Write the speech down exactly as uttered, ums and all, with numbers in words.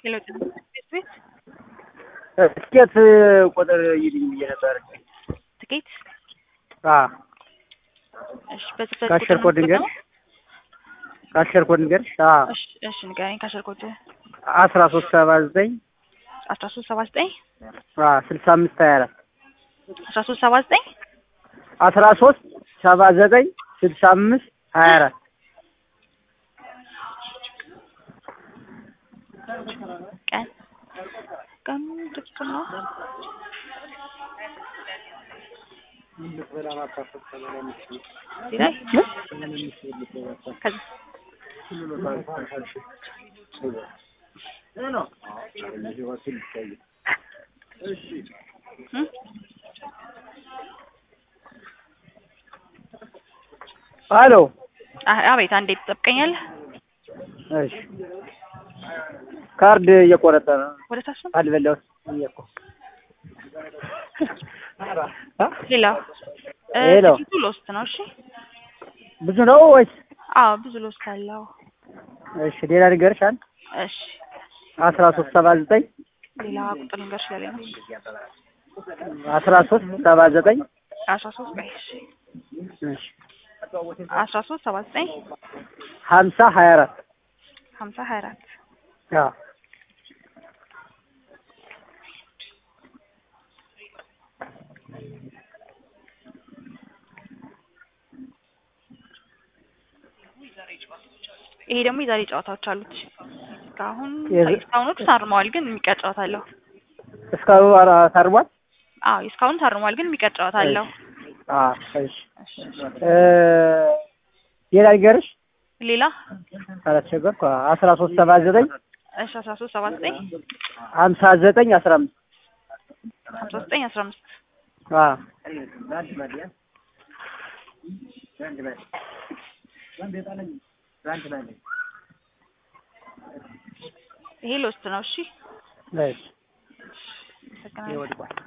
ሄሎ ቤት ትኬት ቁጥር ይልኝ ብዬ ነበር። ትኬት አዎ እሺ በጽፈት ካሸር ኮድ ንገር ካሸር ኮድ ንገር አዎ እሺ እሺ ንገረኝ ካሸር ኮድ አስራ ሶስት ሰባ ዘጠኝ አስራ ሶስት ሰባ ዘጠኝ አዎ ስልሳ አምስት ሀያ አራት አስራ ሶስት ሰባ ዘጠኝ አስራ ሶስት ሰባ ዘጠኝ ስልሳ አምስት ሀያ አራት ቀን ቀን ትክክል ነው። ይላል ከዛ አሎ አቤት አንዴ ትጠብቀኛለህ? እሺ ካርድ እየቆረጠ ነው። ወደ ታች ነው አልበላው እየቆ ሄሎ ሄሎ ብዙ ሎስት ነው። እሺ ብዙ ነው ወይስ? አዎ ብዙ ሎስት አለው። እሺ ሌላ ንገርሽ አንድ እሺ አስራ ሶስት ሰባ ዘጠኝ ሌላ ቁጥር ንገርሽ ያለኝ ነው። አስራ ሶስት ሰባ ዘጠኝ አስራ ሶስት በይ እሺ እሺ አስራ ሶስት ሰባ ዘጠኝ ሀምሳ ሀያ አራት ሀምሳ ሀያ አራት አዎ ይሄ ደግሞ የዛሬ ጨዋታዎች አሉት። እስካሁን እስካሁኖቹ ታርመዋል፣ ግን የሚቀር ጨዋታ አለው። እስካሁን ታርሟል? አዎ እስካሁን ታርመዋል፣ ግን የሚቀር ጨዋታ አለው። አዎ እሺ እ ሌላ ንገርሽ ሌላ አላስቸገርኩ አስራ ሶስት ሰባ ዘጠኝ እሺ አስራ ሶስት ሰባ ዘጠኝ ሀምሳ ዘጠኝ አስራ አምስት ሀምሳ ዘጠኝ አስራ አምስት አዎ ይሄ ሎስት ነው። እሺ እሺ